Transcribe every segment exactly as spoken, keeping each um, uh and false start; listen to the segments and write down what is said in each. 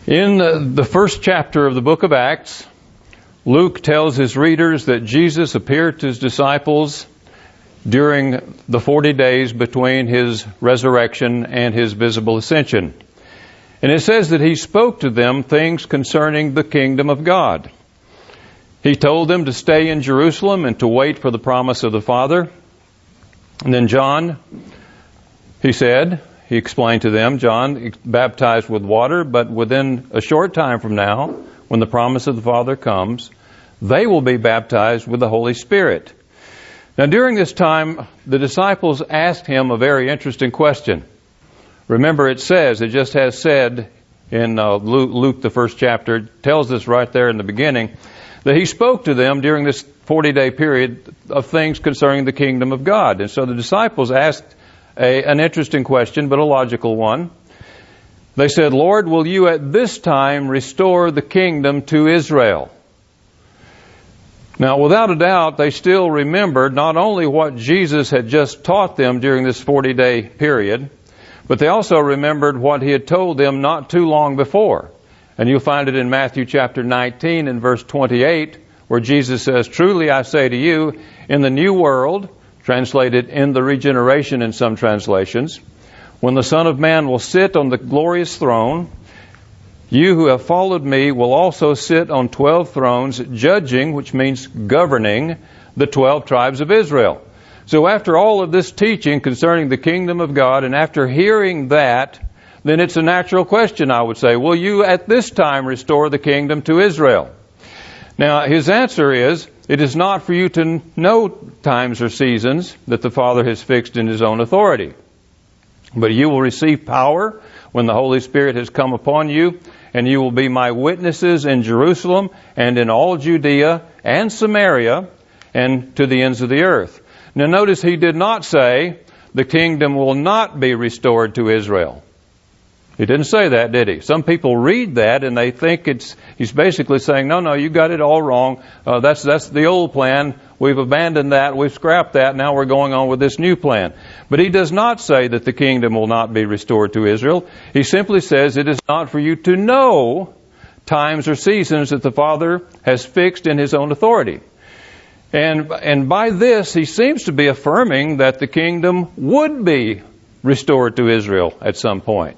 In the first chapter of the book of Acts, Luke tells his readers that Jesus appeared to his disciples during the forty days between his resurrection and his visible ascension. And it says that he spoke to them things concerning the kingdom of God. He told them to stay in Jerusalem and to wait for the promise of the Father. And then John, he said, he explained to them, John baptized with water, but within a short time from now, when the promise of the Father comes, they will be baptized with the Holy Spirit. Now, during this time, the disciples asked him a very interesting question. Remember, it says, it just has said in uh, Luke, Luke, the first chapter, it tells us right there in the beginning, that he spoke to them during this forty-day period of things concerning the kingdom of God. And so the disciples asked a, an interesting question, but a logical one. They said, Lord, will you at this time restore the kingdom to Israel? Now, without a doubt, they still remembered not only what Jesus had just taught them during this forty-day period, but they also remembered what he had told them not too long before. And you'll find it in Matthew chapter nineteen and verse twenty-eight, where Jesus says, truly I say to you, in the new world, translated in the regeneration in some translations, when the Son of Man will sit on the glorious throne, you who have followed me will also sit on twelve thrones, judging, which means governing, the twelve tribes of Israel. So after all of this teaching concerning the kingdom of God, and after hearing that, then it's a natural question, I would say, will you at this time restore the kingdom to Israel? Now, his answer is, it is not for you to know times or seasons that the Father has fixed in his own authority. But you will receive power when the Holy Spirit has come upon you, and you will be my witnesses in Jerusalem and in all Judea and Samaria and to the ends of the earth. Now notice he did not say the kingdom will not be restored to Israel. He didn't say that, did he? Some people read that and they think it's he's basically saying, no, no, you got it all wrong. Uh, that's that's the old plan. We've abandoned that. We've scrapped that. Now we're going on with this new plan. But he does not say that the kingdom will not be restored to Israel. He simply says it is not for you to know times or seasons that the Father has fixed in his own authority. And and by this, he seems to be affirming that the kingdom would be restored to Israel at some point.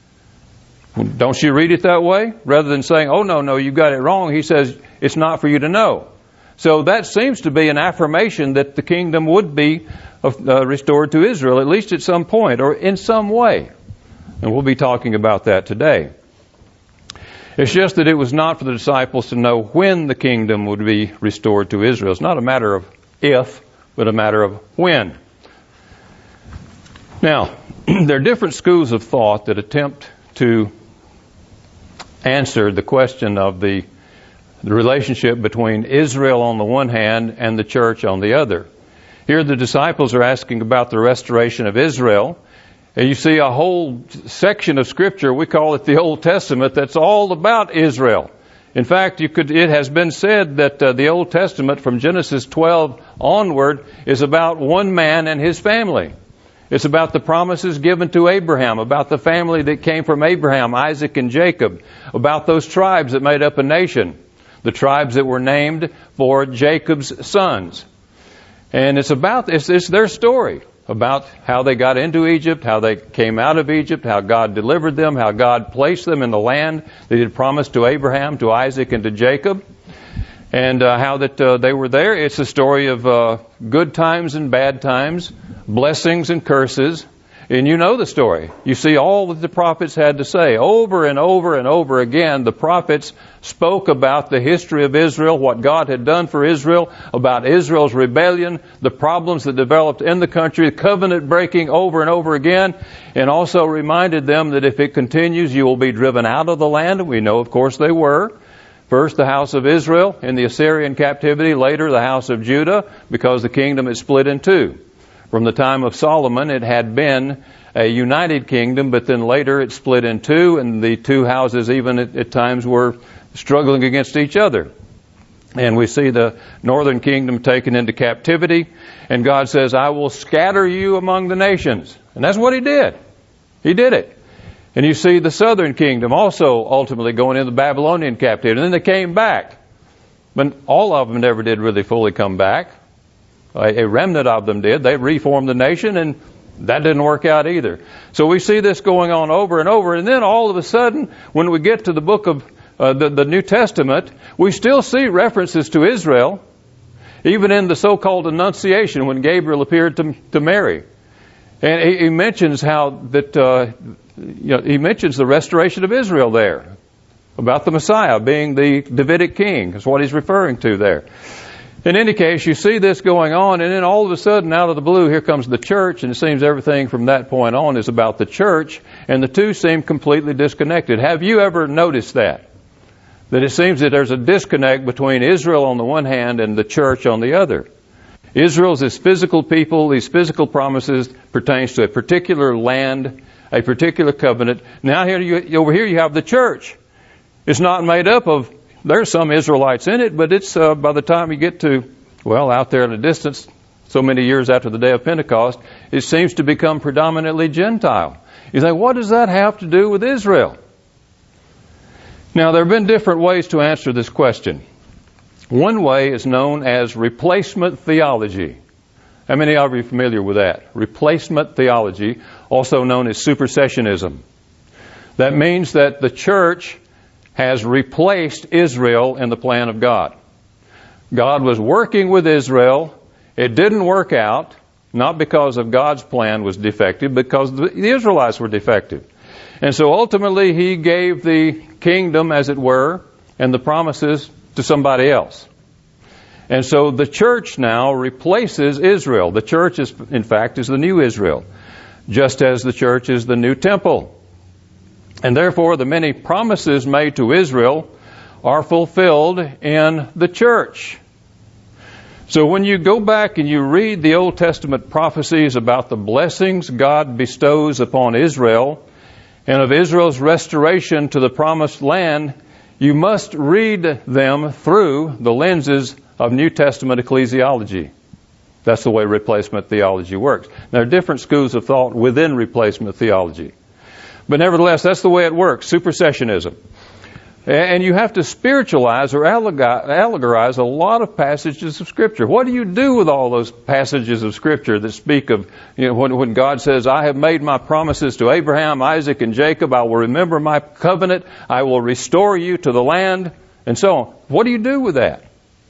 Don't you read it that way? Rather than saying, oh, no, no, you got it wrong, he says it's not for you to know. So that seems to be an affirmation that the kingdom would be uh, restored to Israel, at least at some point or in some way. And we'll be talking about that today. It's just that it was not for the disciples to know when the kingdom would be restored to Israel. It's not a matter of if, but a matter of when. Now, there are different schools of thought that attempt to answer the question of the, the relationship between Israel on the one hand and the church on the other. Here the disciples are asking about the restoration of Israel. And you see a whole section of Scripture, we call it the Old Testament, that's all about Israel. In fact, you could, it has been said that uh, the Old Testament from Genesis twelve onward is about one man and his family. It's about the promises given to Abraham, about the family that came from Abraham, Isaac, and Jacob, about those tribes that made up a nation, the tribes that were named for Jacob's sons. And it's about, it's, it's their story, about how they got into Egypt, how they came out of Egypt, how God delivered them, how God placed them in the land that He had promised to Abraham, to Isaac, and to Jacob, and uh, how that uh, they were there. It's a story of uh, good times and bad times, blessings and curses, and you know the story. You see all that the prophets had to say. Over and over and over again, the prophets spoke about the history of Israel, what God had done for Israel, about Israel's rebellion, the problems that developed in the country, covenant breaking over and over again, and also reminded them that if it continues, you will be driven out of the land. We know, of course, they were. First, the house of Israel in the Assyrian captivity, later the house of Judah, because the kingdom is split in two. From the time of Solomon, it had been a united kingdom, but then later it split in two, and the two houses even at, at times were struggling against each other. And we see the northern kingdom taken into captivity, and God says, I will scatter you among the nations. And that's what He did. He did it. And you see the southern kingdom also ultimately going into Babylonian captivity. And then they came back. But all of them never did really fully come back. A, a remnant of them did. They reformed the nation, and that didn't work out either. So we see this going on over and over. And then all of a sudden, when we get to the book of uh, the, the New Testament, we still see references to Israel, even in the so-called Annunciation when Gabriel appeared to, to Mary. And he, he mentions how that, uh, you know, he mentions the restoration of Israel there, about the Messiah being the Davidic king, is what he's referring to there. In any case, you see this going on, and then all of a sudden, out of the blue, here comes the church, and it seems everything from that point on is about the church, and the two seem completely disconnected. Have you ever noticed that? That it seems that there's a disconnect between Israel on the one hand and the church on the other. Israel's this physical people, these physical promises pertains to a particular land, a particular covenant. Now here you, over here you have the church. It's not made up of, there's some Israelites in it, but it's uh, by the time you get to, well, out there in the distance, so many years after the day of Pentecost, it seems to become predominantly Gentile. You say, what does that have to do with Israel? Now, there have been different ways to answer this question. One way is known as replacement theology. How many of you are familiar with that? Replacement theology, also known as supersessionism. That means that the church has replaced Israel in the plan of God. God was working with Israel. It didn't work out, not because of God's plan was defective, because the Israelites were defective. And so ultimately he gave the kingdom, as it were, and the promises to somebody else. And so the church now replaces Israel. The church, is, in fact, is the new Israel, just as the church is the new temple. And therefore, the many promises made to Israel are fulfilled in the church. So when you go back and you read the Old Testament prophecies about the blessings God bestows upon Israel and of Israel's restoration to the promised land, you must read them through the lenses of New Testament ecclesiology. That's the way replacement theology works. There are different schools of thought within replacement theology. But nevertheless, that's the way it works, supersessionism. And you have to spiritualize or allegorize a lot of passages of Scripture. What do you do with all those passages of Scripture that speak of, you know, when, when God says, I have made my promises to Abraham, Isaac, and Jacob, I will remember my covenant, I will restore you to the land, and so on. What do you do with that?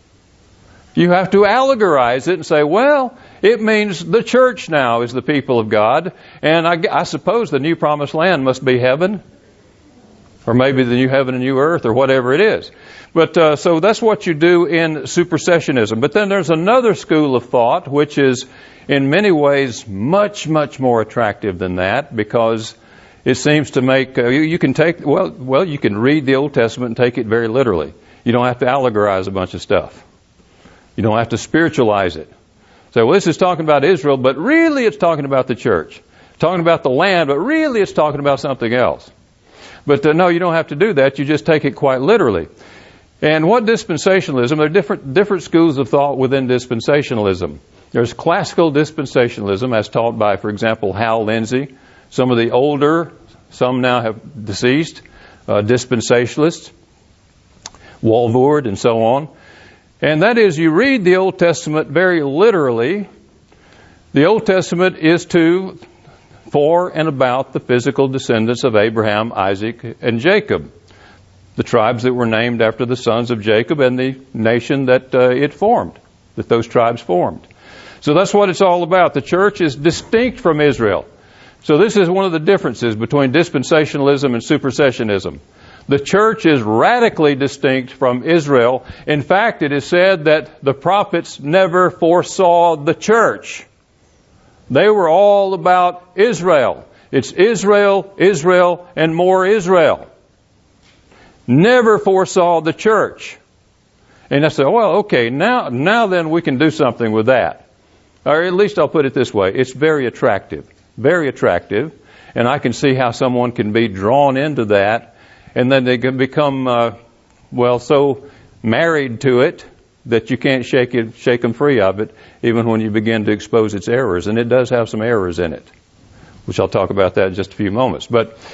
You have to allegorize it and say, well, it means the church now is the people of God, and I, I suppose the new promised land must be heaven, or maybe the new heaven and new earth, or whatever it is. But uh, so that's what you do in supersessionism. But then there's another school of thought, which is in many ways much, much more attractive than that, because it seems to make, uh, you, you can take, well, well, you can read the Old Testament and take it very literally. You don't have to allegorize a bunch of stuff. You don't have to spiritualize it. So, well, this is talking about Israel, but really it's talking about the church. It's talking about the land, but really it's talking about something else. But uh, no, you don't have to do that. You just take it quite literally. And what dispensationalism, there are different, different schools of thought within dispensationalism. There's classical dispensationalism, as taught by, for example, Hal Lindsey. Some of the older, some now have deceased, uh, dispensationalists, Walvoord, and so on. And that is, you read the Old Testament very literally. The Old Testament is to, for and about the physical descendants of Abraham, Isaac, and Jacob, the tribes that were named after the sons of Jacob and the nation that uh, it formed, that those tribes formed. So that's what it's all about. The church is distinct from Israel. So this is one of the differences between dispensationalism and supersessionism. The church is radically distinct from Israel. In fact, it is said that the prophets never foresaw the church. They were all about Israel. It's Israel, Israel, and more Israel. Never foresaw the church. And I said, well, okay, now, now then we can do something with that. Or at least I'll put it this way. It's very attractive. Very attractive. And I can see how someone can be drawn into that. And then they can become, uh, well, so married to it that you can't shake it, shake them free of it, even when you begin to expose its errors. And it does have some errors in it, which I'll talk about that in just a few moments. But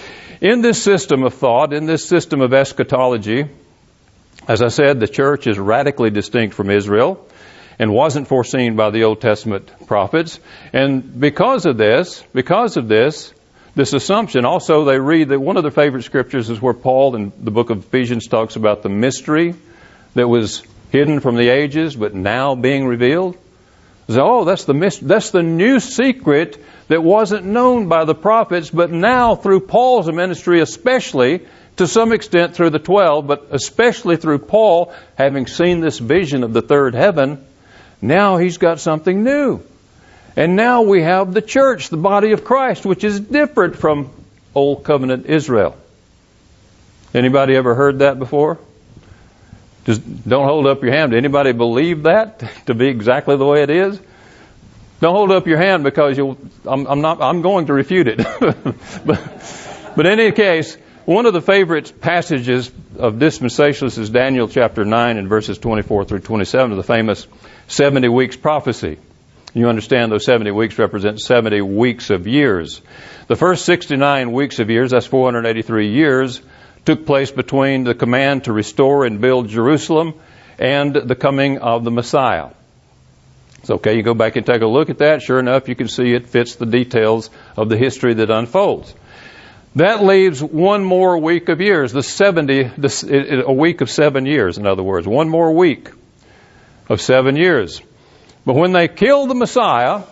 In this system of thought, in this system of eschatology, as I said, the church is radically distinct from Israel and wasn't foreseen by the Old Testament prophets. And because of this, because of this, this assumption, also they read that one of their favorite scriptures is where Paul in the book of Ephesians talks about the mystery that was hidden from the ages but now being revealed. So, oh, that's the mystery, that's the new secret that wasn't known by the prophets, but now through Paul's ministry, especially to some extent through the twelve, but especially through Paul, having seen this vision of the third heaven, now he's got something new. And now we have the church, the body of Christ, which is different from Old Covenant Israel. Anybody ever heard that before? Just don't hold up your hand. Anybody believe that to be exactly the way it is? Don't hold up your hand because you'll, I'm, I'm not, I'm going to refute it. but, but in any case, one of the favorite passages of dispensationalists is Daniel chapter nine and verses twenty-four through twenty-seven of the famous seventy weeks prophecy. You understand those seventy weeks represent seventy weeks of years. The first sixty-nine weeks of years, that's four hundred eighty-three years, took place between the command to restore and build Jerusalem and the coming of the Messiah. It's okay, you go back and take a look at that. Sure enough, you can see it fits the details of the history that unfolds. That leaves one more week of years, the seventy, a week of seven years, in other words, one more week of seven years. But when they killed the Messiah,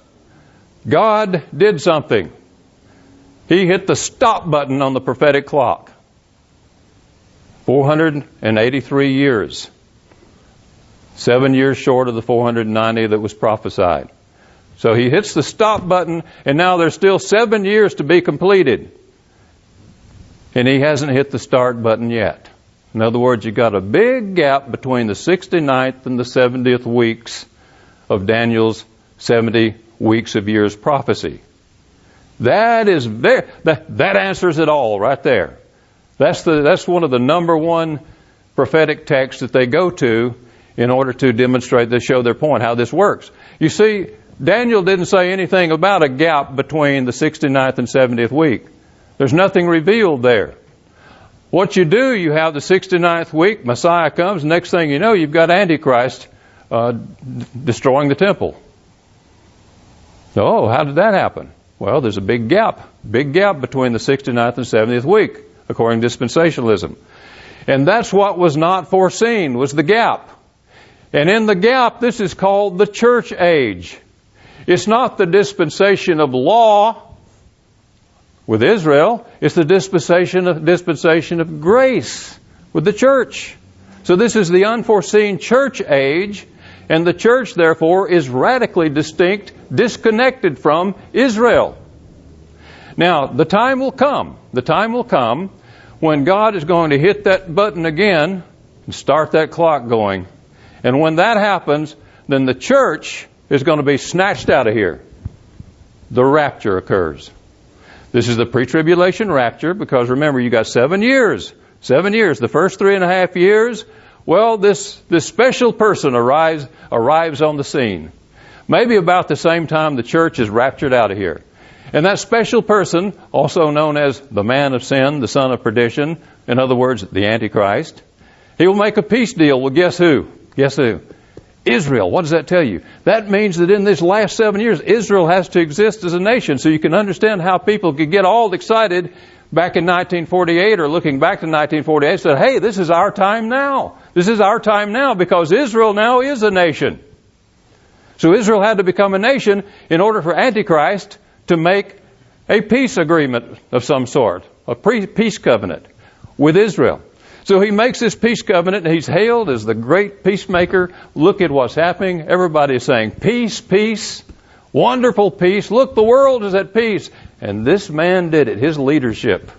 God did something. He hit the stop button on the prophetic clock. four hundred eighty-three years. Seven years short of the four hundred ninety that was prophesied. So he hits the stop button, and now there's still seven years to be completed. And he hasn't hit the start button yet. In other words, you've got a big gap between the sixty-ninth and the seventieth weeks of Daniel's seventy weeks of years prophecy. That is very, that, that answers it all right there. That's the, that's one of the number one prophetic texts that they go to in order to demonstrate, to show their point, how this works. You see, Daniel didn't say anything about a gap between the sixty-ninth and seventieth week. There's nothing revealed there. What you do, you have the sixty-ninth week, Messiah comes, next thing you know, you've got Antichrist uh, d- destroying the temple. Oh, how did that happen? Well, there's a big gap, big gap between the sixty-ninth and seventieth week, according to dispensationalism. And that's what was not foreseen, was the gap. And in the gap, this is called the church age. It's not the dispensation of law with Israel. It's the dispensation of, dispensation of grace with the church. So this is the unforeseen church age, and the church, therefore, is radically distinct, disconnected from Israel. Now, the time will come, the time will come when God is going to hit that button again and start that clock going. And when that happens, then the church is going to be snatched out of here. The rapture occurs. This is the pre-tribulation rapture because remember, you got seven years. Seven years. The first three and a half years, well, this, this special person arrives, arrives on the scene. Maybe about the same time the church is raptured out of here. And that special person, also known as the man of sin, the son of perdition, in other words, the Antichrist, he will make a peace deal with guess who? Guess who? Israel. What does that tell you? That means that in this last seven years, Israel has to exist as a nation. So you can understand how people could get all excited back in nineteen forty-eight or looking back to nineteen forty-eight and said, hey, this is our time now. This is our time now because Israel now is a nation. So Israel had to become a nation in order for Antichrist to make a peace agreement of some sort, a peace covenant with Israel. So he makes this peace covenant, and he's hailed as the great peacemaker. Look at what's happening. Everybody is saying, peace, peace, wonderful peace. Look, the world is at peace. And this man did it, his leadership.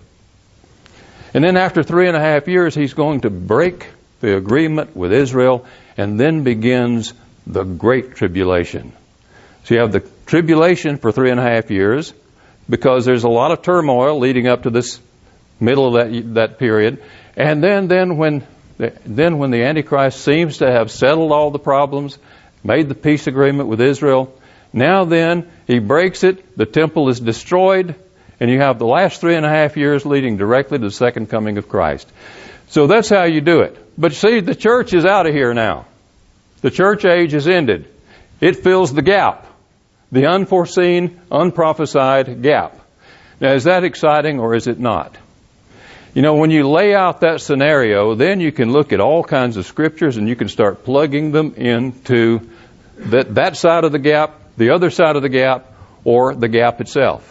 And then after three and a half years, he's going to break the agreement with Israel, and then begins the Great Tribulation. So you have the tribulation for three and a half years, because there's a lot of turmoil leading up to this middle of that, that period. And then, then when, then when the Antichrist seems to have settled all the problems, made the peace agreement with Israel, now then he breaks it, the temple is destroyed, and you have the last three and a half years leading directly to the second coming of Christ. So that's how you do it. But see, the church is out of here now. The church age is ended. It fills the gap, the unforeseen, unprophesied gap. Now, is that exciting or is it not? You know, when you lay out that scenario, then you can look at all kinds of scriptures and you can start plugging them into that, that side of the gap, the other side of the gap, or the gap itself.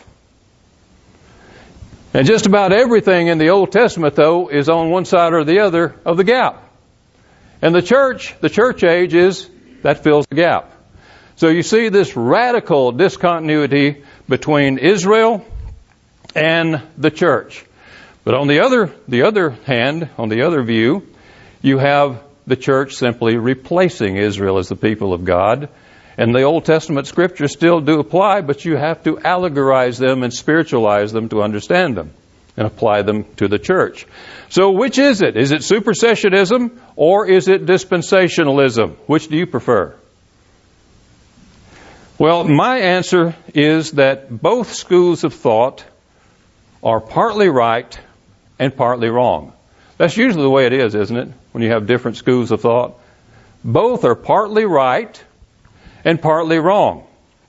And just about everything in the Old Testament, though, is on one side or the other of the gap. And the church, the church age is, that fills the gap. So you see this radical discontinuity between Israel and the church. But on the other, the other hand, on the other view, you have the church simply replacing Israel as the people of God. And the Old Testament scriptures still do apply, but you have to allegorize them and spiritualize them to understand them and apply them to the church. So which is it? Is it supersessionism or is it dispensationalism? Which do you prefer? Well, my answer is that both schools of thought are partly right and partly wrong. That's usually the way it is, isn't it? When you have different schools of thought. Both are partly right and partly wrong.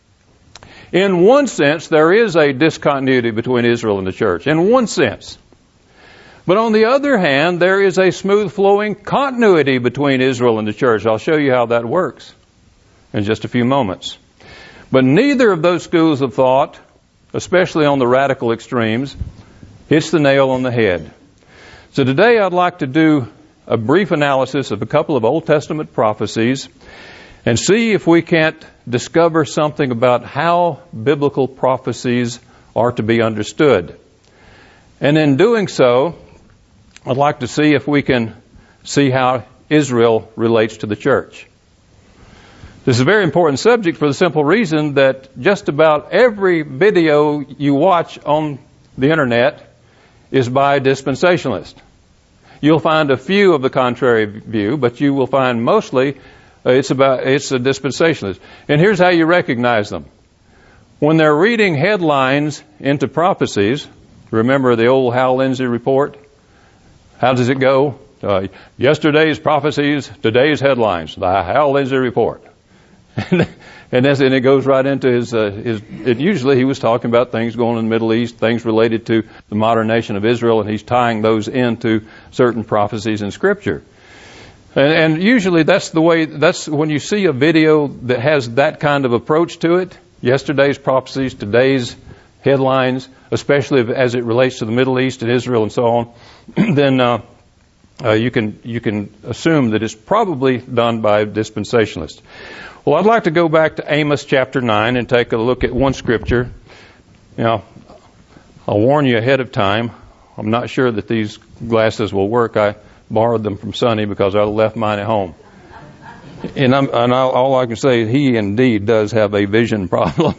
In one sense, there is a discontinuity between Israel and the church. In one sense. But on the other hand, there is a smooth flowing continuity between Israel and the church. I'll show you how that works in just a few moments. But neither of those schools of thought, especially on the radical extremes, hits the nail on the head. So today I'd like to do a brief analysis of a couple of Old Testament prophecies and see if we can't discover something about how biblical prophecies are to be understood. And in doing so, I'd like to see if we can see how Israel relates to the church. This is a very important subject for the simple reason that just about every video you watch on the internet is by a dispensationalist. You'll find a few of the contrary view, but you will find mostly uh, it's about it's a dispensationalist. And here's how you recognize them. When they're reading headlines into prophecies, remember the old Hal Lindsey report? How does it go? Uh, yesterday's prophecies, today's headlines. The Hal Lindsey report. And that's, and it goes right into his, uh, his, it usually he was talking about things going on in the Middle East, things related to the modern nation of Israel, and he's tying those into certain prophecies in Scripture. And, and usually that's the way, that's when you see a video that has that kind of approach to it, yesterday's prophecies, today's headlines, especially as it relates to the Middle East and Israel and so on, then, uh, uh, you can, you can assume that it's probably done by dispensationalists. Well, I'd like to go back to Amos chapter nine and take a look at one scripture. Now, I'll warn you ahead of time. I'm not sure that these glasses will work. I borrowed them from Sonny because I left mine at home. And, I'm, and I'll, all I can say is he indeed does have a vision problem.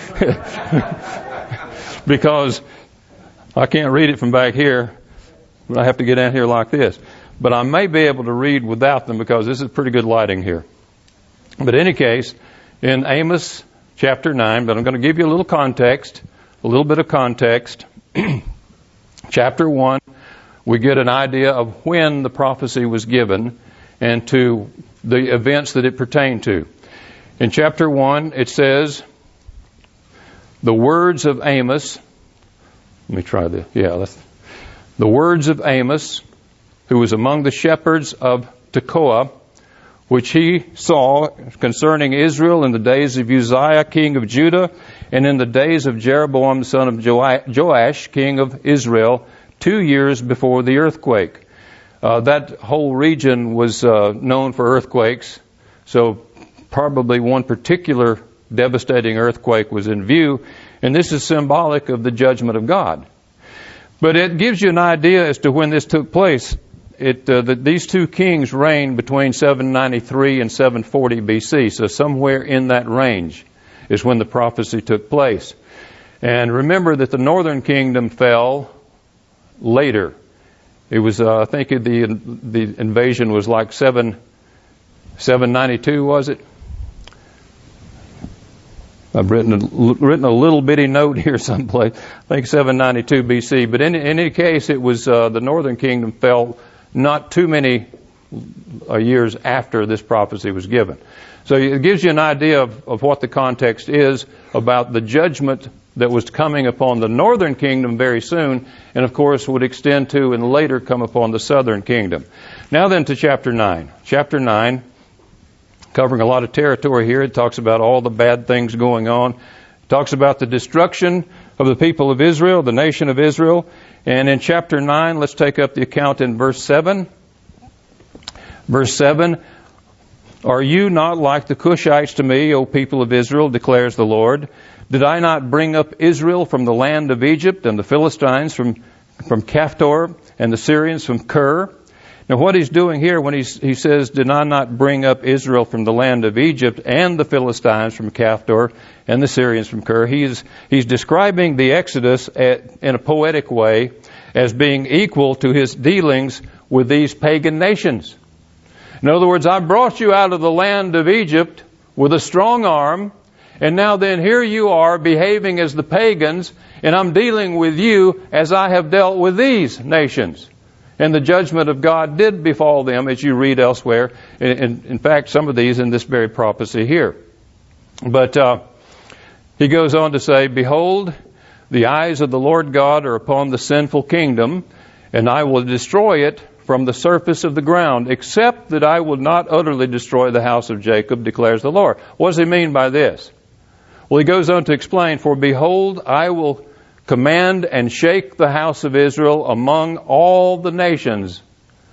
Because I can't read it from back here. I have to get down here like this. But I may be able to read without them because this is pretty good lighting here. But in any case, in Amos chapter nine, but I'm going to give you a little context, a little bit of context. Chapter one, we get an idea of when the prophecy was given and to the events that it pertained to. In chapter one, it says, the words of Amos, let me try this, yeah, let's, the words of Amos, who was among the shepherds of Tekoa, which he saw concerning Israel in the days of Uzziah, king of Judah, and in the days of Jeroboam, son of Joash, king of Israel, two years before the earthquake. Uh, that whole region was uh, known for earthquakes, so probably one particular devastating earthquake was in view, and this is symbolic of the judgment of God. But it gives you an idea as to when this took place. It, uh, that these two kings reigned between seven ninety-three and seven forty B C, so somewhere in that range is when the prophecy took place. And remember that the northern kingdom fell later. It was, uh, I think the the invasion was like seven ninety-two, was it? I've written a, written a little bitty note here someplace, I think seven ninety-two B C. But in, in any case, it was uh, the northern kingdom fell not too many uh, years after this prophecy was given. So it gives you an idea of, of what the context is about the judgment that was coming upon the northern kingdom very soon, and of course would extend to and later come upon the southern kingdom. Now then to chapter nine. Chapter nine, covering a lot of territory here. It talks about all the bad things going on. It talks about the destruction of the people of Israel, the nation of Israel. And in chapter nine, let's take up the account in verse seven. Verse seven, "Are you not like the Cushites to me, O people of Israel, declares the Lord? Did I not bring up Israel from the land of Egypt, and the Philistines from, from Caphtor, and the Syrians from Kir?" Now what he's doing here when he's, he says, "Did I not bring up Israel from the land of Egypt, and the Philistines from Caphtor, and the Syrians from Kir?" He's, he's describing the Exodus at, in a poetic way as being equal to his dealings with these pagan nations. In other words, I brought you out of the land of Egypt with a strong arm, and now then here you are behaving as the pagans, and I'm dealing with you as I have dealt with these nations. And the judgment of God did befall them, as you read elsewhere. In, in fact, some of these in this very prophecy here. But uh, he goes on to say, "Behold, the eyes of the Lord God are upon the sinful kingdom, and I will destroy it from the surface of the ground, except that I will not utterly destroy the house of Jacob, declares the Lord." What does he mean by this? Well, he goes on to explain, "For behold, I will command and shake the house of Israel among all the nations,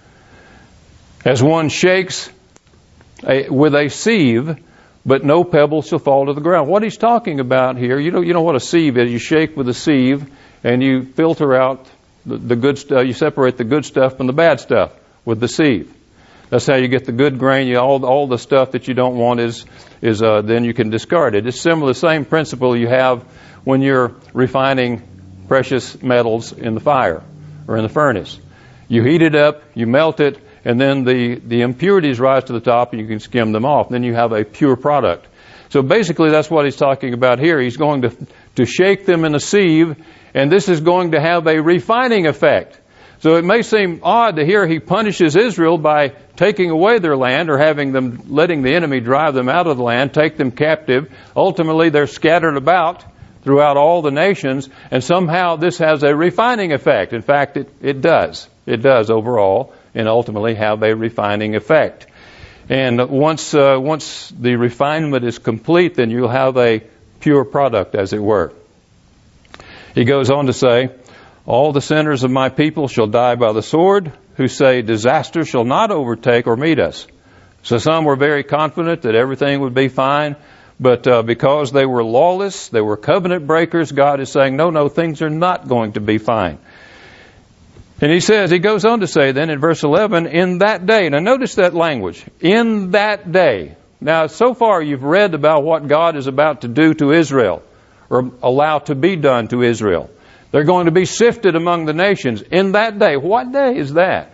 as one shakes a, with a sieve, but no pebble shall fall to the ground." What he's talking about here, you know, you know what a sieve is. You shake with a sieve, and you filter out the, the good stuff. You separate the good stuff from the bad stuff with the sieve. That's how you get the good grain. You, all, all the stuff that you don't want is, is uh, then you can discard it. It's similar, the same principle you have when you're refining precious metals in the fire or in the furnace. You heat it up, you melt it, and then the, the impurities rise to the top and you can skim them off. Then you have a pure product. So basically that's what he's talking about here. He's going to, to shake them in a sieve, and this is going to have a refining effect. So it may seem odd to hear he punishes Israel by taking away their land or having them, letting the enemy drive them out of the land, take them captive. Ultimately they're scattered about throughout all the nations, and somehow this has a refining effect. In fact, it, it does. It does overall, and ultimately have a refining effect. And once uh, once the refinement is complete, then you'll have a pure product, as it were. He goes on to say, "All the sinners of my people shall die by the sword, who say, disaster shall not overtake or meet us." So some were very confident that everything would be fine. But uh, because they were lawless, they were covenant breakers, God is saying, no, no, things are not going to be fine. And he says, he goes on to say then in verse eleven, "In that day," now notice that language, "in that day." Now so far you've read about what God is about to do to Israel, or allow to be done to Israel. They're going to be sifted among the nations. In that day. What day is that?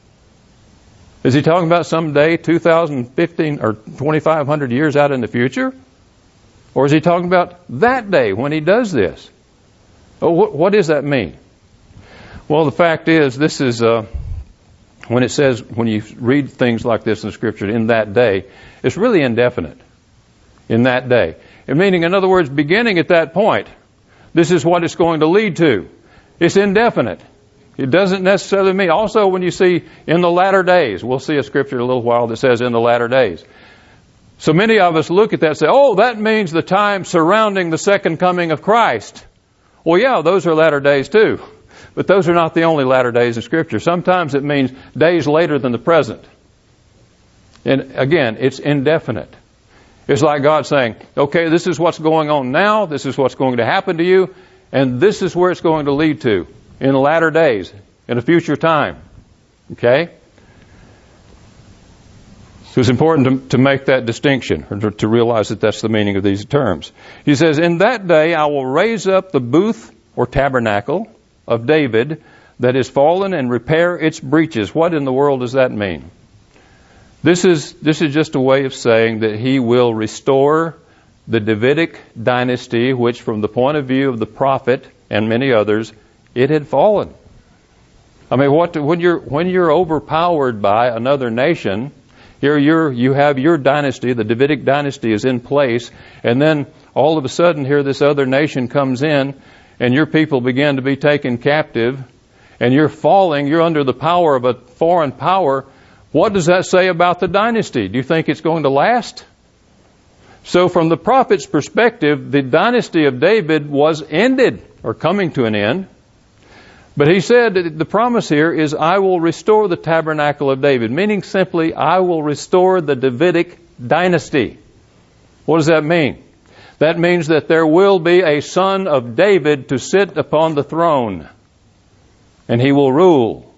Is he talking about some day two thousand fifteen or twenty-five hundred years out in the future? Or is he talking about that day when he does this? Oh, what, what does that mean? Well, the fact is, this is, uh, when it says, when you read things like this in the Scripture, "in that day," it's really indefinite. In that day. And meaning, in other words, beginning at that point, this is what it's going to lead to. It's indefinite. It doesn't necessarily mean, also when you see "in the latter days," we'll see a scripture in a little while that says "in the latter days." So many of us look at that and say, oh, that means the time surrounding the second coming of Christ. Well, yeah, those are latter days too. But those are not the only latter days in Scripture. Sometimes it means days later than the present. And again, it's indefinite. It's like God saying, okay, this is what's going on now, this is what's going to happen to you, and this is where it's going to lead to in the latter days, in a future time. Okay? So it's important to, to make that distinction, or to, to realize that that's the meaning of these terms. He says, "In that day I will raise up the booth or tabernacle of David that is fallen and repair its breaches." What in the world does that mean? This is, this is just a way of saying that he will restore the Davidic dynasty, which from the point of view of the prophet and many others, it had fallen. I mean, what, when you're, when you're overpowered by another nation, here you're, you have your dynasty, the Davidic dynasty is in place, and then all of a sudden here this other nation comes in, and your people begin to be taken captive, and you're falling, you're under the power of a foreign power. What does that say about the dynasty? Do you think it's going to last? So from the prophet's perspective, the dynasty of David was ended, or coming to an end. But he said that the promise here is, I will restore the tabernacle of David, meaning simply, I will restore the Davidic dynasty. What does that mean? That means that there will be a son of David to sit upon the throne, and he will rule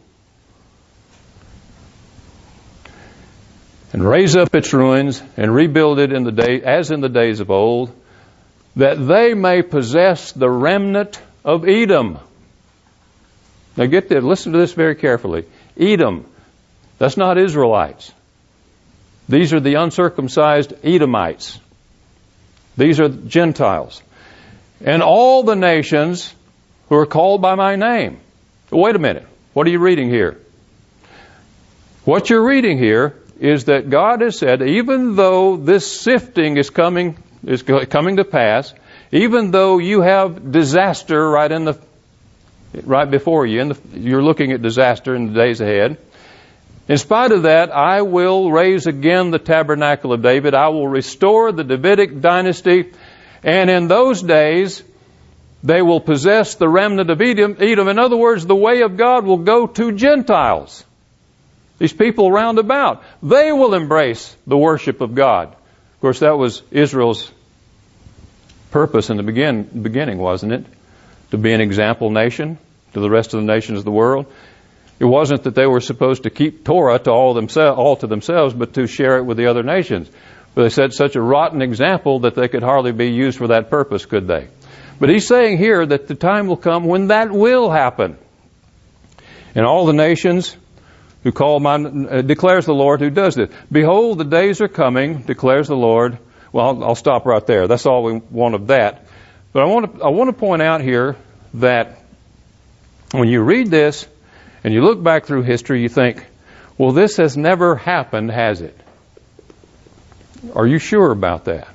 and raise up its ruins and rebuild it in the day, as in the days of old, that they may possess the remnant of Edom. Now get this, listen to this very carefully. Edom, that's not Israelites. These are the uncircumcised Edomites. These are Gentiles. And all the nations who are called by my name. Wait a minute. What are you reading here? What you're reading here is that God has said, even though this sifting is coming, is coming to pass, even though you have disaster right in the right before you, and you're looking at disaster in the days ahead. In spite of that, I will raise again the tabernacle of David. I will restore the Davidic dynasty. And in those days, they will possess the remnant of Edom. Edom. In other words, the way of God will go to Gentiles. These people round about. They will embrace the worship of God. Of course, that was Israel's purpose in the begin, beginning, wasn't it? To be an example nation to the rest of the nations of the world. It wasn't that they were supposed to keep Torah to all, themselves, all to themselves, but to share it with the other nations. But they set such a rotten example that they could hardly be used for that purpose, could they? But he's saying here that the time will come when that will happen. And all the nations who call my, uh, declares the Lord who does this. Behold, the days are coming, declares the Lord. Well, I'll, I'll stop right there. That's all we want of that. But I want to, I want to point out here that when you read this and you look back through history, you think, well, this has never happened, has it? Are you sure about that?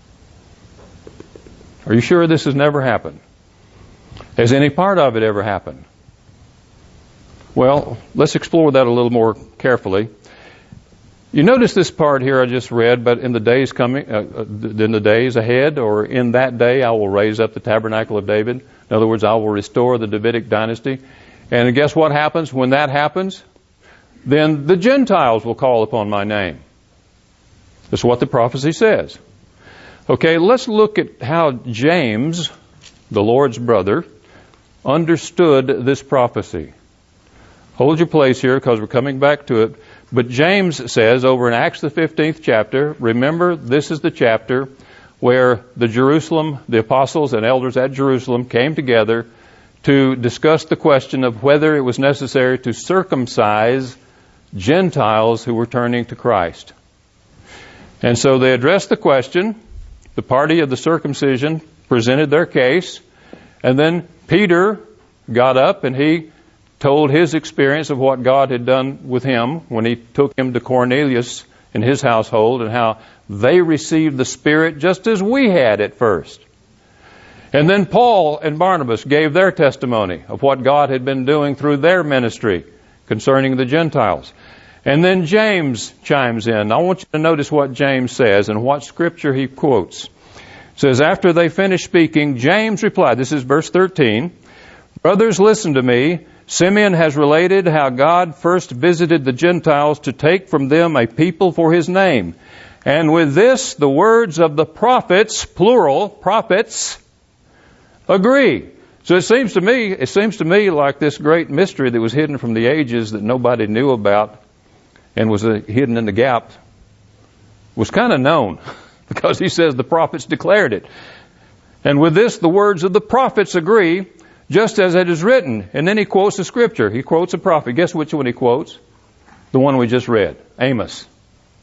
Are you sure this has never happened? Has any part of it ever happened? Well, let's explore that a little more carefully. You notice this part here I just read, but in the days coming, uh, in the days ahead, or in that day, I will raise up the tabernacle of David. In other words, I will restore the Davidic dynasty. And guess what happens when that happens? Then the Gentiles will call upon my name. That's what the prophecy says. Okay, let's look at how James, the Lord's brother, understood this prophecy. Hold your place here because we're coming back to it. But James says over in Acts the fifteenth chapter, remember this is the chapter where the Jerusalem, the apostles and elders at Jerusalem came together to discuss the question of whether it was necessary to circumcise Gentiles who were turning to Christ. And so they addressed the question. The party of the circumcision presented their case. And then Peter got up and he told his experience of what God had done with him when he took him to Cornelius and his household, and how they received the Spirit just as we had at first. And then Paul and Barnabas gave their testimony of what God had been doing through their ministry concerning the Gentiles. And then James chimes in. I want you to notice what James says and what scripture he quotes. It says, after they finished speaking, James replied, this is verse thirteen, brothers, listen to me. Simeon has related how God first visited the Gentiles to take from them a people for his name. And with this, the words of the prophets, plural, prophets, agree. So it seems to me, it seems to me like this great mystery that was hidden from the ages that nobody knew about and was uh, hidden in the gap was kind of known because he says the prophets declared it. And with this, the words of the prophets agree, just as it is written. And then he quotes the scripture. He quotes a prophet. Guess which one he quotes? The one we just read, Amos.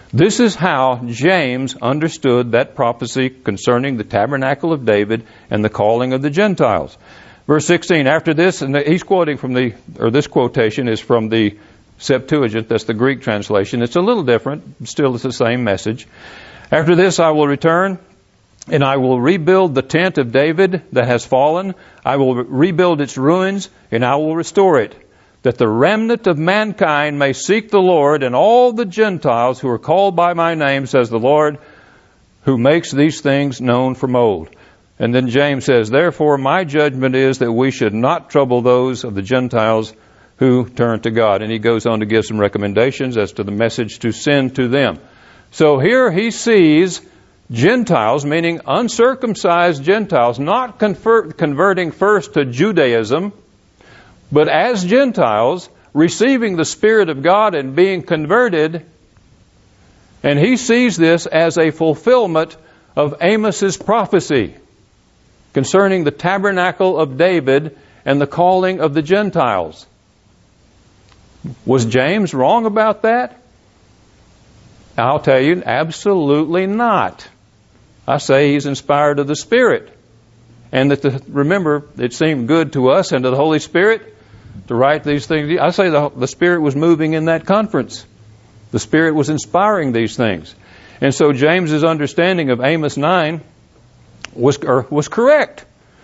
This is how James understood that prophecy concerning the tabernacle of David and the calling of the Gentiles. Verse sixteen, after this, and he's quoting from the, or this quotation is from the Septuagint, that's the Greek translation. It's a little different, still it's the same message. After this I will return, and I will rebuild the tent of David that has fallen. I will rebuild its ruins, and I will restore it, that the remnant of mankind may seek the Lord, and all the Gentiles who are called by my name, says the Lord, who makes these things known from old. And then James says, therefore my judgment is that we should not trouble those of the Gentiles who turn to God. And he goes on to give some recommendations as to the message to send to them. So here he sees Gentiles, meaning uncircumcised Gentiles, not convert, converting first to Judaism, but as Gentiles, receiving the Spirit of God and being converted. And he sees this as a fulfillment of Amos's prophecy concerning the tabernacle of David and the calling of the Gentiles. Was James wrong about that? I'll tell you, absolutely not. I say he's inspired of the Spirit. And that, the, remember, it seemed good to us and to the Holy Spirit to write these things. I say the, the Spirit was moving in that conference. The Spirit was inspiring these things. And so James's understanding of Amos nine was, or, was correct.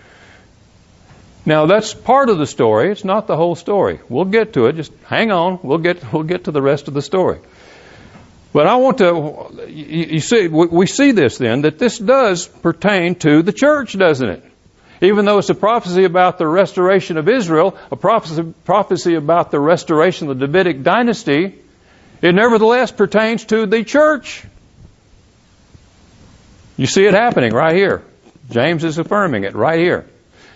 Now that's part of the story. It's not the whole story. We'll get to it. Just hang on. We'll get, we'll get to the rest of the story. But I want to, you, you see, we see this then, that this does pertain to the church, doesn't it? Even though it's a prophecy about the restoration of Israel, a prophecy, prophecy about the restoration of the Davidic dynasty, it nevertheless pertains to the church. You see it happening right here. James is affirming it right here.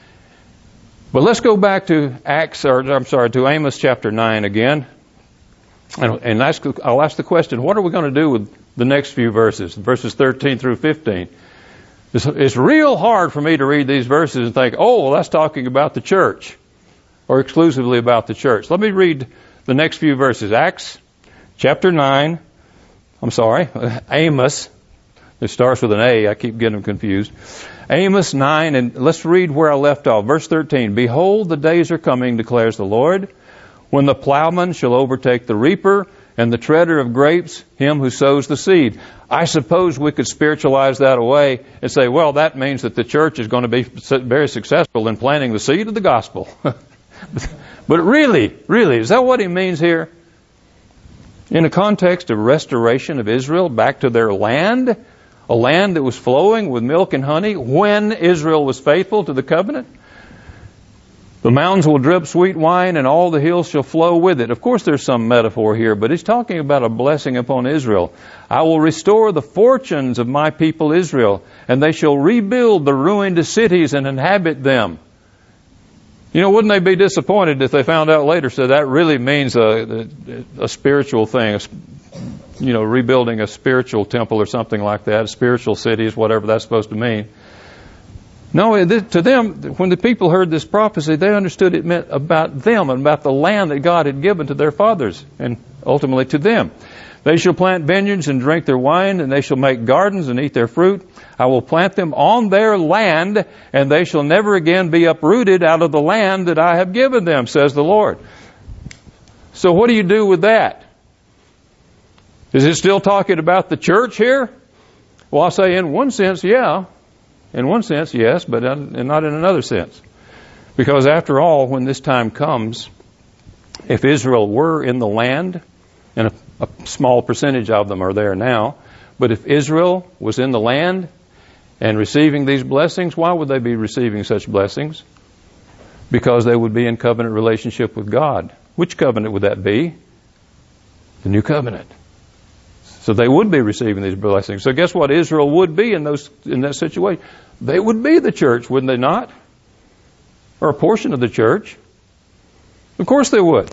But let's go back to Acts, or I'm sorry, to Amos chapter nine again. And, and ask, I'll ask the question, what are we going to do with the next few verses, verses thirteen through fifteen? It's, it's real hard for me to read these verses and think, oh, well, that's talking about the church, or exclusively about the church. Let me read the next few verses. Acts chapter nine, I'm sorry, Amos. It starts with an A. I keep getting them confused. Amos nine, and let's read where I left off. Verse thirteen, behold, the days are coming, declares the Lord, when the plowman shall overtake the reaper, and the treader of grapes, him who sows the seed. I suppose we could spiritualize that away and say, well, that means that the church is going to be very successful in planting the seed of the gospel. But really, really, is that what he means here? In the context of restoration of Israel back to their land, a land that was flowing with milk and honey when Israel was faithful to the covenant. The mountains will drip sweet wine, and all the hills shall flow with it. Of course, there's some metaphor here, but he's talking about a blessing upon Israel. I will restore the fortunes of my people Israel, and they shall rebuild the ruined cities and inhabit them. You know, wouldn't they be disappointed if they found out later, so that really means a, a, a spiritual thing, a, you know, rebuilding a spiritual temple or something like that, spiritual cities, whatever that's supposed to mean. No, to them, when the people heard this prophecy, they understood it meant about them and about the land that God had given to their fathers and ultimately to them. They shall plant vineyards and drink their wine, and they shall make gardens and eat their fruit. I will plant them on their land, and they shall never again be uprooted out of the land that I have given them, says the Lord. So what do you do with that? Is it still talking about the church here? Well, I'll say in one sense, yeah. In one sense, yes, but not in another sense. Because after all, when this time comes, if Israel were in the land, and a, a small percentage of them are there now, but if Israel was in the land and receiving these blessings, why would they be receiving such blessings? Because they would be in covenant relationship with God. Which covenant would that be? The new covenant. So they would be receiving these blessings. So guess what Israel would be in those in that situation? They would be the church, wouldn't they not? Or a portion of the church. Of course they would.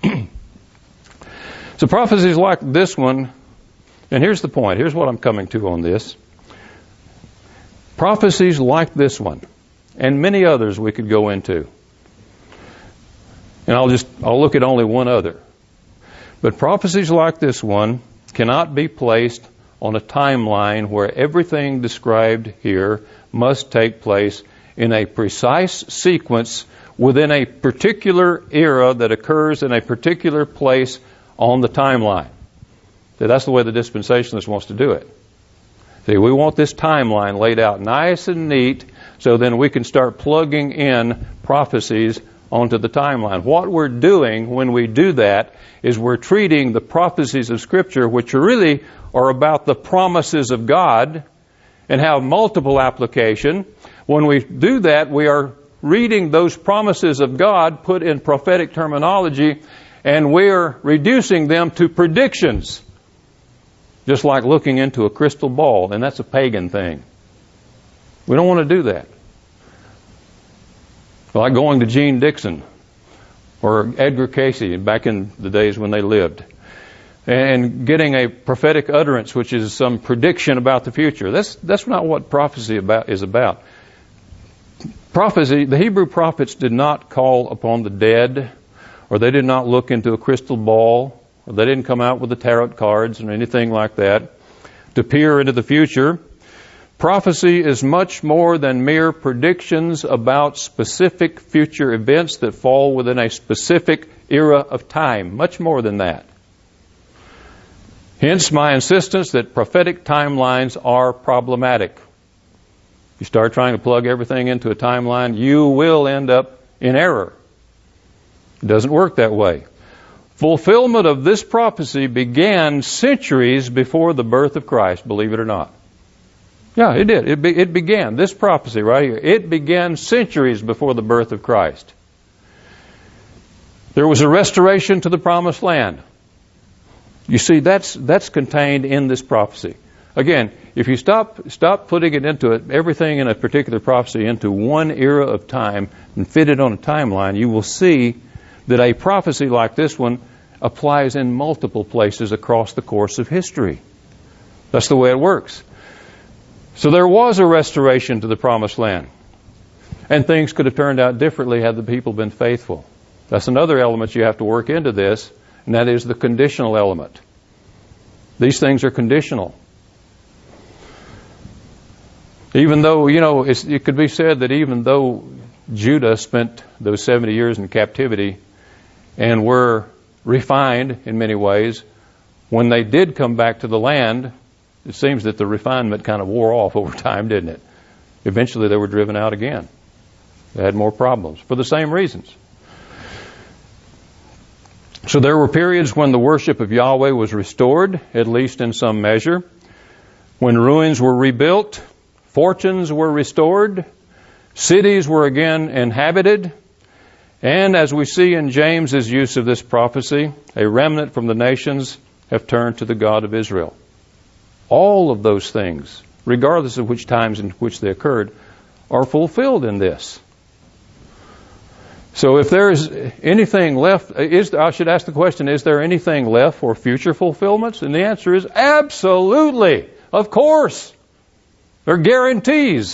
So prophecies like this one, and here's the point. Here's what I'm coming to on this. Prophecies like this one, and many others we could go into. And I'll just, I'll look at only one other. But prophecies like this one cannot be placed on a timeline where everything described here must take place in a precise sequence within a particular era that occurs in a particular place on the timeline. So that's the way the dispensationalist wants to do it. See, we want this timeline laid out nice and neat so then we can start plugging in prophecies onto the timeline. What we're doing when we do that is we're treating the prophecies of Scripture, which really are about the promises of God and have multiple application. When we do that, we are reading those promises of God put in prophetic terminology, and we're reducing them to predictions, just like looking into a crystal ball, and that's a pagan thing. We don't want to do that. Like going to Gene Dixon or Edgar Casey back in the days when they lived, and getting a prophetic utterance, which is some prediction about the future. That's that's not what prophecy about is about. Prophecy, the Hebrew prophets did not call upon the dead, or they did not look into a crystal ball, or they didn't come out with the tarot cards or anything like that to peer into the future. Prophecy is much more than mere predictions about specific future events that fall within a specific era of time. Much more than that. Hence my insistence that prophetic timelines are problematic. You start trying to plug everything into a timeline, you will end up in error. It doesn't work that way. Fulfillment of this prophecy began centuries before the birth of Christ, believe it or not. Yeah, it did. It, be, it began. This prophecy right here, it began centuries before the birth of Christ. There was a restoration to the promised land. You see, that's that's contained in this prophecy. Again, if you stop stop putting it into it, everything in a particular prophecy into one era of time and fit it on a timeline, you will see that a prophecy like this one applies in multiple places across the course of history. That's the way it works. So there was a restoration to the promised land. And things could have turned out differently had the people been faithful. That's another element you have to work into this, and that is the conditional element. These things are conditional. Even though, you know, it's, it could be said that even though Judah spent those seventy years in captivity and were refined in many ways, when they did come back to the land, it seems that the refinement kind of wore off over time, didn't it? Eventually they were driven out again. They had more problems for the same reasons. So there were periods when the worship of Yahweh was restored, at least in some measure. When ruins were rebuilt, fortunes were restored, cities were again inhabited, and as we see in James's use of this prophecy, a remnant from the nations have turned to the God of Israel. All of those things, regardless of which times in which they occurred, are fulfilled in this. So if there is anything left, is, I should ask the question, is there anything left for future fulfillments? And the answer is absolutely. Of course. They're guarantees.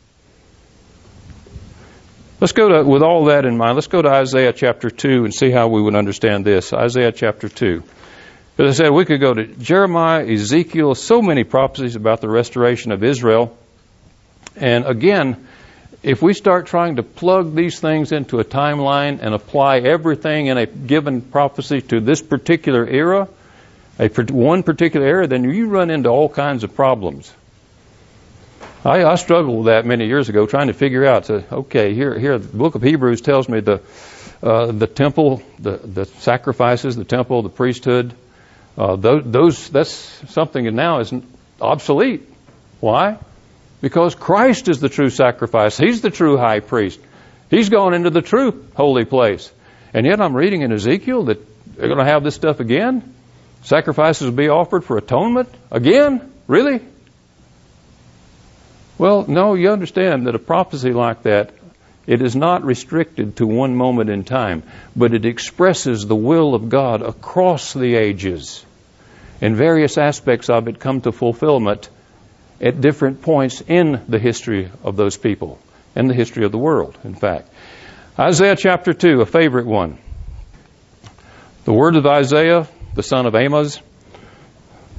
Let's go to, with all that in mind, let's go to Isaiah chapter two and see how we would understand this. Isaiah chapter two. As I said, we could go to Jeremiah, Ezekiel, so many prophecies about the restoration of Israel. And again, if we start trying to plug these things into a timeline and apply everything in a given prophecy to this particular era, a one particular era, then you run into all kinds of problems. I, I struggled with that many years ago, trying to figure out, so, okay, here, here, the book of Hebrews tells me the uh, the temple, the, the sacrifices, the temple, the priesthood, Uh, those, those, that's something that now is obsolete. Why? Because Christ is the true sacrifice. He's the true high priest. He's gone into the true holy place. And yet I'm reading in Ezekiel that they're going to have this stuff again. Sacrifices will be offered for atonement again? Really? Well, no, you understand that a prophecy like that, it is not restricted to one moment in time, but it expresses the will of God across the ages. And various aspects of it come to fulfillment at different points in the history of those people, and the history of the world, in fact. Isaiah chapter two, a favorite one. The word of Isaiah, the son of Amos,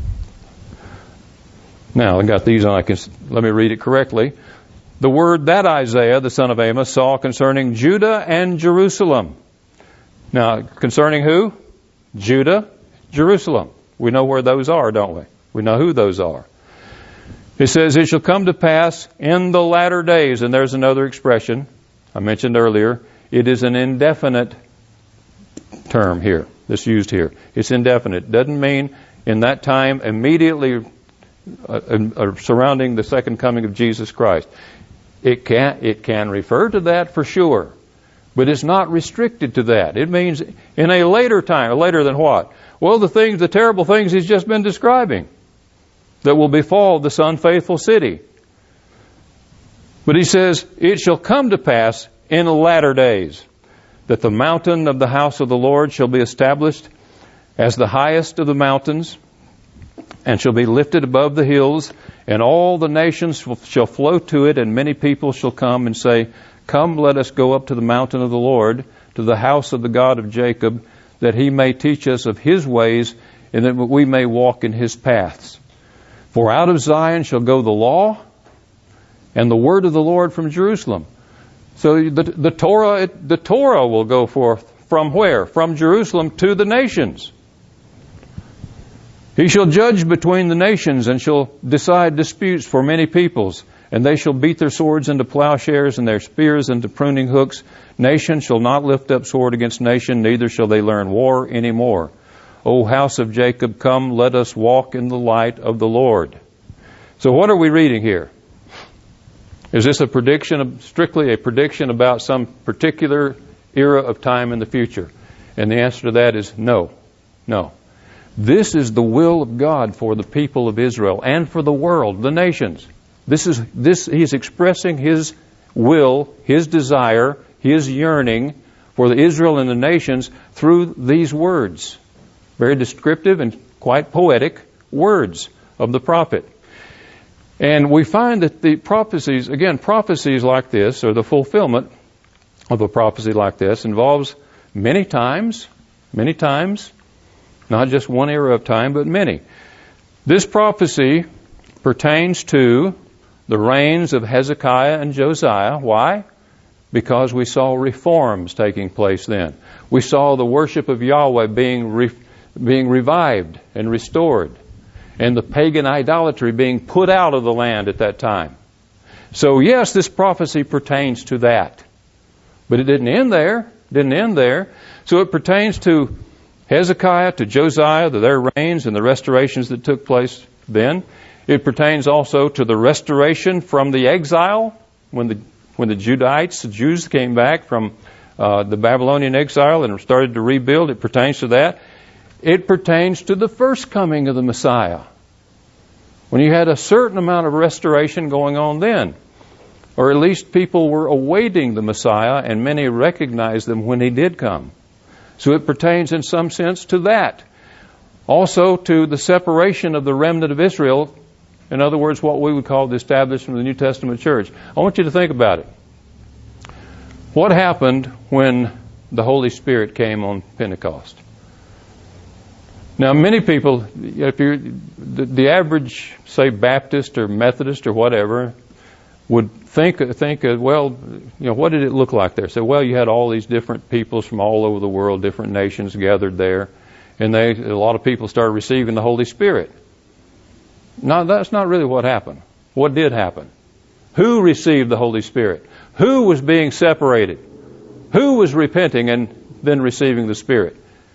Now, I got these on. I can, let me read it correctly. The word that Isaiah, the son of Amos, saw concerning Judah and Jerusalem. Now, concerning who? Judah, Jerusalem. We know where those are, don't we? We know who those are. It says, it shall come to pass in the latter days. And there's another expression I mentioned earlier. It is an indefinite term here, that's used here. It's indefinite. Doesn't mean in that time immediately uh, uh, surrounding the second coming of Jesus Christ. It can, it can refer to that for sure, but it's not restricted to that. It means in a later time. Later than what? Well, the things, the terrible things he's just been describing that will befall this unfaithful city. But he says, it shall come to pass in the latter days that the mountain of the house of the Lord shall be established as the highest of the mountains, and shall be lifted above the hills, and all the nations shall flow to it, and many people shall come and say, come, let us go up to the mountain of the Lord, to the house of the God of Jacob, that he may teach us of his ways, and that we may walk in his paths. For out of Zion shall go the law, and the word of the Lord from Jerusalem. So the, the Torah, the Torah will go forth from where? From Jerusalem to the nations. He shall judge between the nations and shall decide disputes for many peoples. And they shall beat their swords into plowshares and their spears into pruning hooks. Nation shall not lift up sword against nation, neither shall they learn war any more. O house of Jacob, come, let us walk in the light of the Lord. So what are we reading here? Is this a prediction, strictly a prediction about some particular era of time in the future? And the answer to that is no. No. This is the will of God for the people of Israel and for the world, the nations. This is, this, he's expressing his will, his desire, his yearning for the Israel and the nations through these words. Very descriptive and quite poetic words of the prophet. And we find that the prophecies, again, prophecies like this, or the fulfillment of a prophecy like this, involves many times, many times, not just one era of time, but many. This prophecy pertains to the reigns of Hezekiah and Josiah. Why? Because we saw reforms taking place then. We saw the worship of Yahweh being re- being revived and restored, and the pagan idolatry being put out of the land at that time. So yes, this prophecy pertains to that. But it didn't end there. It didn't end there. So it pertains to Hezekiah, to Josiah, to their reigns and the restorations that took place then. It pertains also to the restoration from the exile, when the when the Judahites, the Jews came back from uh, the Babylonian exile and started to rebuild. It pertains to that. It pertains to the first coming of the Messiah, when you had a certain amount of restoration going on then. Or at least people were awaiting the Messiah, and many recognized them when he did come. So it pertains in some sense to that. Also to the separation of the remnant of Israel. In other words, what we would call the establishment of the New Testament church. I want you to think about it. What happened when the Holy Spirit came on Pentecost? Now, many people, if you're the, the average, say, Baptist or Methodist or whatever, would think, think, well, you know, what did it look like there? So, well, you had all these different peoples from all over the world, different nations gathered there, and they, a lot of people started receiving the Holy Spirit. No, that's not really what happened. What did happen? Who received the Holy Spirit? Who was being separated? Who was repenting and then receiving the Spirit?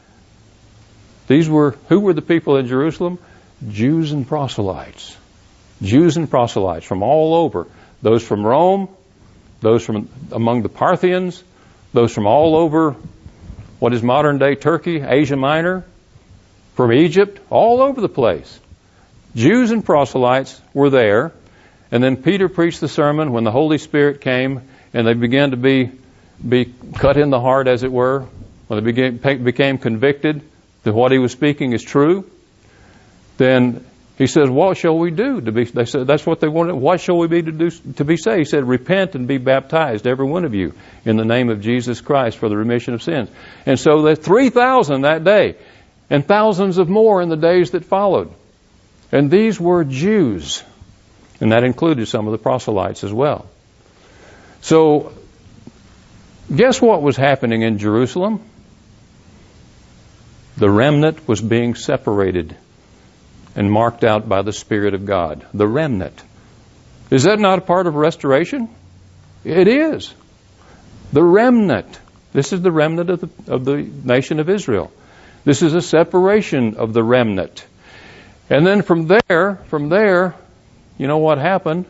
These were, who were the people in Jerusalem? Jews and proselytes. Jews and proselytes from all over. Those from Rome, those from among the Parthians, those from all over what is modern day Turkey, Asia Minor, from Egypt, all over the place. Jews and proselytes were there. And then Peter preached the sermon when the Holy Spirit came and they began to be, be cut in the heart, as it were, when they became, became convicted that what he was speaking is true. Then he says, what shall we do to be, they said, that's what they wanted. What shall we be to do to be saved? He said, repent and be baptized, every one of you, in the name of Jesus Christ for the remission of sins. And so there's three thousand that day, and thousands of more in the days that followed. And these were Jews. And that included some of the proselytes as well. So, guess what was happening in Jerusalem? The remnant was being separated and marked out by the Spirit of God. The remnant. Is that not a part of restoration? It is. The remnant. This is the remnant of the, of the nation of Israel. This is a separation of the remnant. And then from there, from there, you know what happened?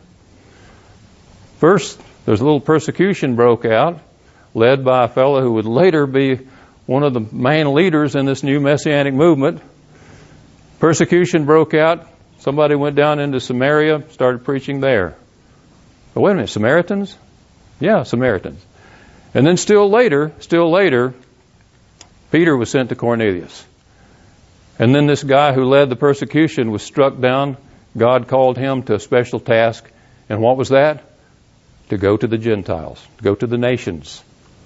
First, there's a little persecution broke out, led by a fellow who would later be one of the main leaders in this new Messianic movement. Persecution broke out. Somebody went down into Samaria, started preaching there. But wait a minute, Samaritans? Yeah, Samaritans. And then still later, still later, Peter was sent to Cornelius. And then this guy who led the persecution was struck down. God called him to a special task. And what was that? To go to the Gentiles, to go to the nations,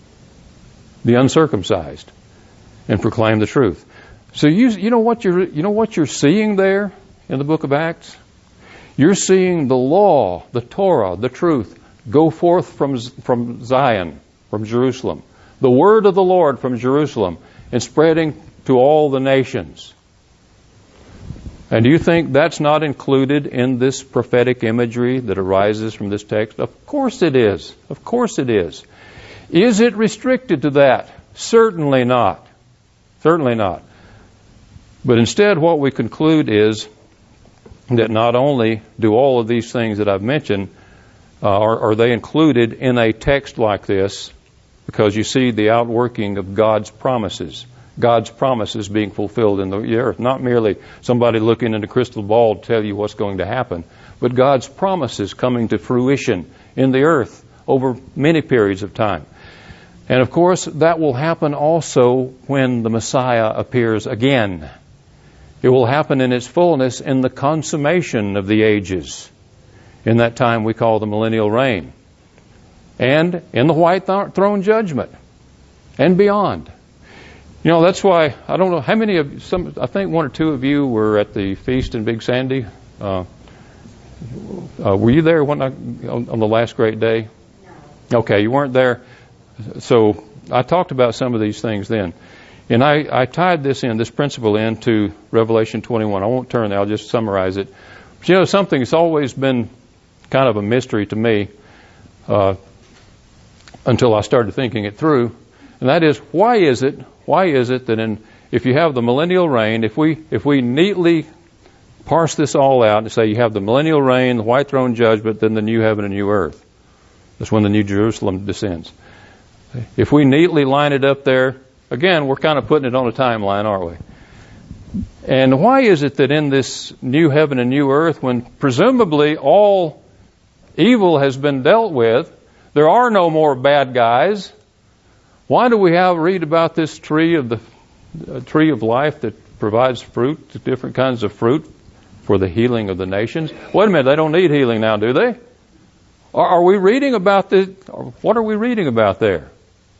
the uncircumcised, and proclaim the truth. So you you know what you're you know what you're seeing there in the book of Acts? You're seeing the law, the Torah, the truth go forth from from Zion, from Jerusalem, the word of the Lord from Jerusalem, and spreading to all the nations. And do you think that's not included in this prophetic imagery that arises from this text? Of course it is. Of course it is. Is it restricted to that? Certainly not. Certainly not. But instead what we conclude is that not only do all of these things that I've mentioned, uh, are, are they included in a text like this, because you see the outworking of God's promises. God's promises being fulfilled in the earth. Not merely somebody looking in a crystal ball to tell you what's going to happen, but God's promises coming to fruition in the earth over many periods of time. And of course, that will happen also when the Messiah appears again. It will happen in its fullness in the consummation of the ages, in that time we call the millennial reign, and in the white throne judgment, and beyond. You know, that's why, I don't know how many of some, I think one or two of you were at the feast in Big Sandy. Uh, uh, were you there when I, on, on the last great day? No. Okay, you weren't there. So I talked about some of these things then. And I, I tied this in, this principle into Revelation twenty-one. I won't turn there, I'll just summarize it. But you know, something that's always been kind of a mystery to me uh, until I started thinking it through, and that is, why is it, why is it that in, if you have the millennial reign, if we, if we neatly parse this all out and say you have the millennial reign, the white throne judgment, then the new heaven and new earth. That's when the new Jerusalem descends. If we neatly line it up there, again, we're kind of putting it on a timeline, aren't we? And why is it that in this new heaven and new earth, when presumably all evil has been dealt with, there are no more bad guys, why do we have read about this tree of the uh, tree of life that provides fruit, different kinds of fruit for the healing of the nations? Wait a minute, they don't need healing now, do they? Are, are we reading about this? What are we reading about there?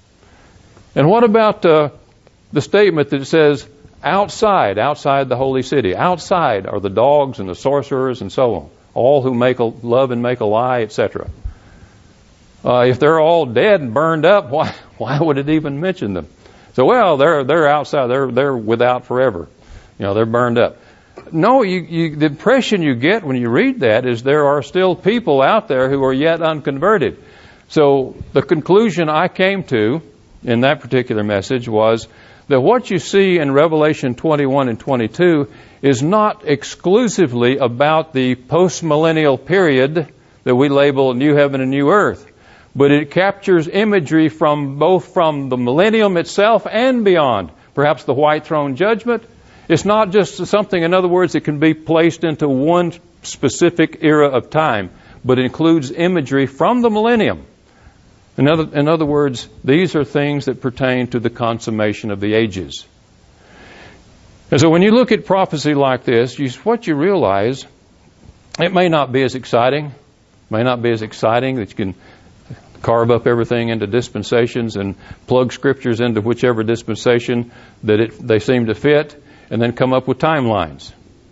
And what about uh, the statement that says outside, outside the holy city? Outside are the dogs and the sorcerers and so on, all who make a love and make a lie, et cetera. Uh, if they're all dead and burned up, why why would it even mention them? So, well, they're they're outside, they're they're without forever. You know, they're burned up. No, you, you the impression you get when you read that is there are still people out there who are yet unconverted. So the conclusion I came to in that particular message was that what you see in Revelation twenty-one and twenty-two is not exclusively about the post-millennial period that we label New Heaven and New Earth, but it captures imagery from both from the millennium itself and beyond. Perhaps the white throne judgment. It's not just something, in other words, that can be placed into one specific era of time, but it includes imagery from the millennium. In other, in other words, these are things that pertain to the consummation of the ages. And so when you look at prophecy like this, you, what you realize, it may not be as exciting, may not be as exciting that you can carve up everything into dispensations and plug scriptures into whichever dispensation that it, they seem to fit, and then come up with timelines.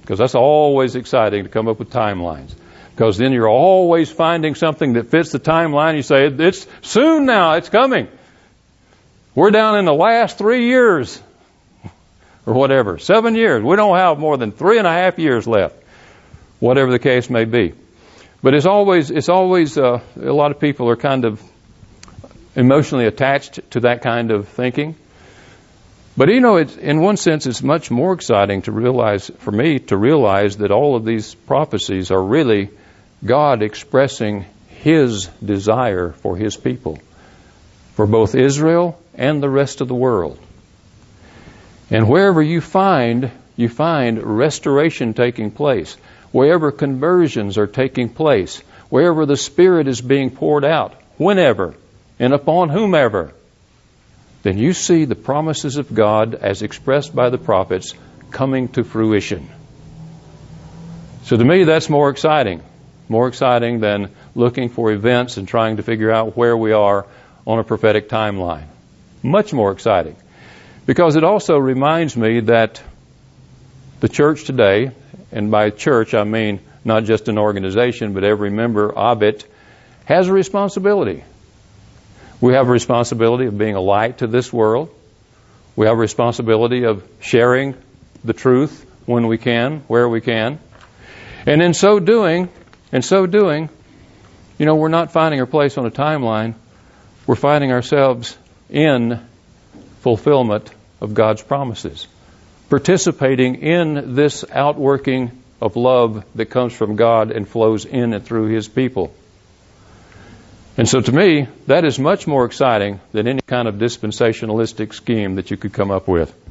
because that's always exciting to come up with timelines. Because then you're always finding something that fits the timeline. You say, it's soon now, it's coming. We're down in the last three years, or whatever, seven years. We don't have more than three and a half years left, whatever the case may be. But it's always, it's always, uh, a lot of people are kind of emotionally attached to that kind of thinking. But you know, it's, in one sense, it's much more exciting to realize, for me, to realize that all of these prophecies are really God expressing His desire for His people, for both Israel and the rest of the world. And wherever you find, you find restoration taking place, wherever conversions are taking place, wherever the Spirit is being poured out, whenever and upon whomever, then you see the promises of God as expressed by the prophets coming to fruition. So to me, that's more exciting. More exciting than looking for events and trying to figure out where we are on a prophetic timeline. Much more exciting. Because it also reminds me that the church today, and by church I mean not just an organization, but every member of it, has a responsibility. We have a responsibility of being a light to this world. We have a responsibility of sharing the truth when we can, where we can. And in so doing, in so doing, you know, we're not finding our place on a timeline. We're finding ourselves in fulfillment of God's promises, participating in this outworking of love that comes from God and flows in and through His people. And so to me, that is much more exciting than any kind of dispensationalistic scheme that you could come up with.